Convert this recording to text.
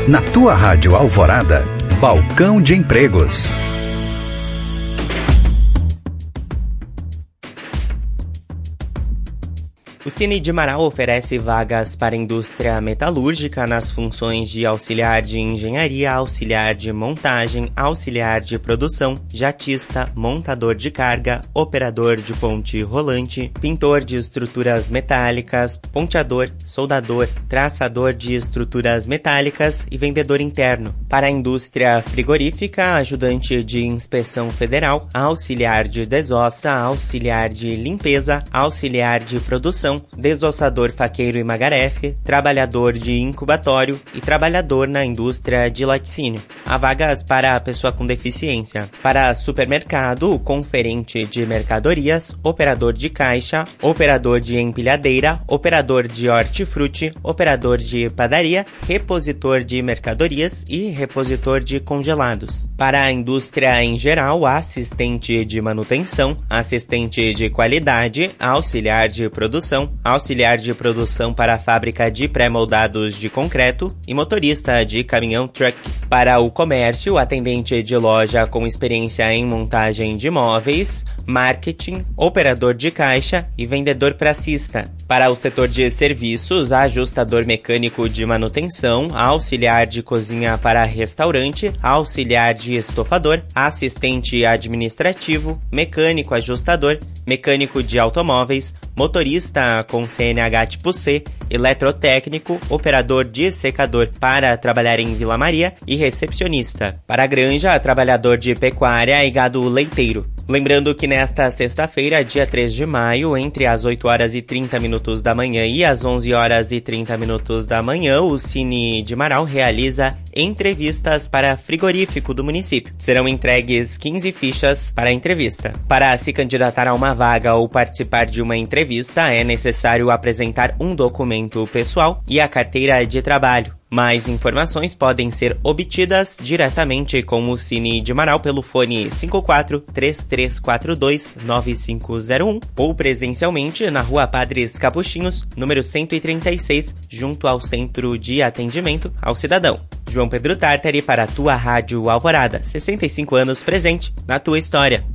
Na tua Rádio Alvorada, Balcão de Empregos. O Cine de Marau oferece vagas para a indústria metalúrgica nas funções de auxiliar de engenharia, auxiliar de montagem, auxiliar de produção, jatista, montador de carga, operador de ponte rolante, pintor de estruturas metálicas, ponteador, soldador, traçador de estruturas metálicas e vendedor interno. Para a indústria frigorífica, ajudante de inspeção federal, auxiliar de desossa, auxiliar de limpeza, auxiliar de produção, desossador faqueiro e magarefe, trabalhador de incubatório e trabalhador na indústria de laticínio. Há vagas para a pessoa com deficiência. Para supermercado, conferente de mercadorias, operador de caixa, operador de empilhadeira, operador de hortifruti, operador de padaria, repositor de mercadorias e repositor de congelados. Para a indústria em geral, assistente de manutenção, assistente de qualidade, auxiliar de produção, auxiliar de produção para a fábrica de pré-moldados de concreto e motorista de caminhão truck. Para o comércio, atendente de loja com experiência em montagem de móveis, marketing, operador de caixa e vendedor pracista. Para o setor de serviços, ajustador mecânico de manutenção, auxiliar de cozinha para restaurante, auxiliar de estofador, assistente administrativo, mecânico ajustador, mecânico de automóveis, motorista com CNH tipo C, eletrotécnico, operador de secador para trabalhar em Vila Maria e recepcionista. Para a granja, trabalhador de pecuária e gado leiteiro. Lembrando que nesta sexta-feira, dia 3 de maio, entre as 8 horas e 30 minutos da manhã e as 11 horas e 30 minutos da manhã, o Cine de Marau realiza entrevistas para frigorífico do município. Serão entregues 15 fichas para a entrevista. Para se candidatar a uma vaga ou participar de uma entrevista, é necessário apresentar um documento pessoal e a carteira de trabalho. Mais informações podem ser obtidas diretamente com o Cine de Marau pelo fone 54-3342-9501 ou presencialmente na Rua Padres Capuchinhos, número 136, junto ao Centro de Atendimento ao Cidadão. João Pedro Tartari para a tua Rádio Alvorada, 65 anos presente na tua história.